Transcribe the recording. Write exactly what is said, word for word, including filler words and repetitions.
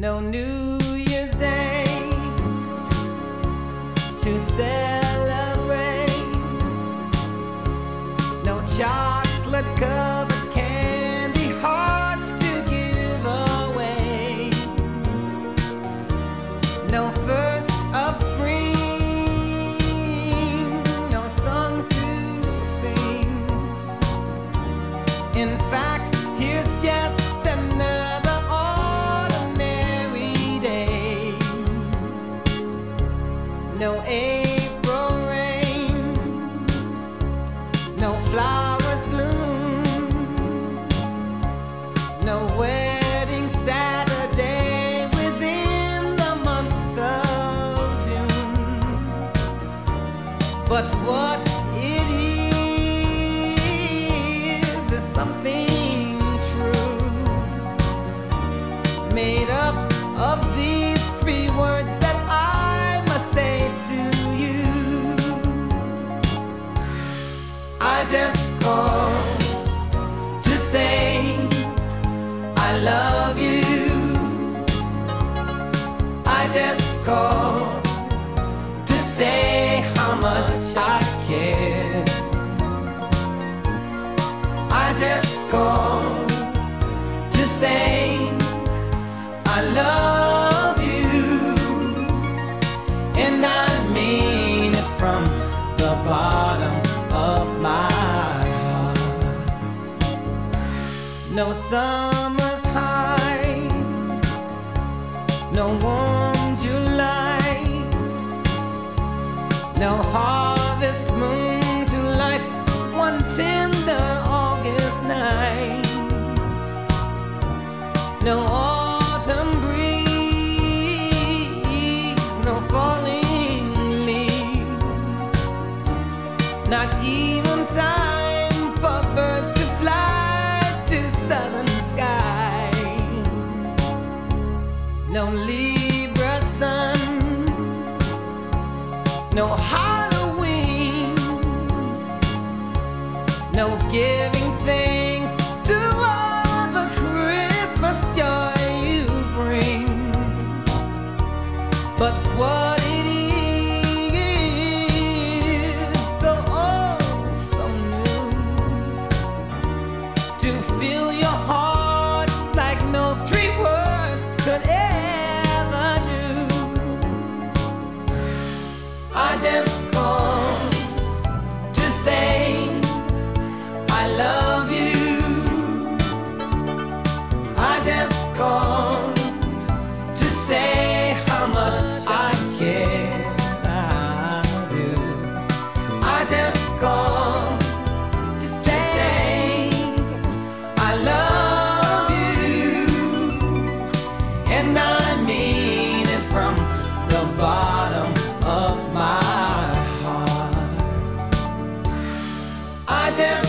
No New Year's Day to celebrate, no chocolate covered candy hearts to give away, no first of spring, no song to sing. In fact, here's just another no April rain, no flowers bloom, no wedding Saturday within the month of June. But what it is is something true, made up of these three words that I must say to you. I just called to say I love you. I just called to say how much I care. I just called to say I love you, and I mean it from the bottom of my heart. No summer's high, no warm July, no harvest moon to light one tender August night, no autumn breeze, no falling leaves, not even time for birds to fly to southern skies, no Libra sun, no Halloween, no giving thanks to all the Christmas joy you bring. But what it is, though oh so new, to fill your heart like no three words could ever do. I just called to say I love you. I just called to say how much I care. I do. I just called to say I love you, and I mean it from the bottom of my heart. I just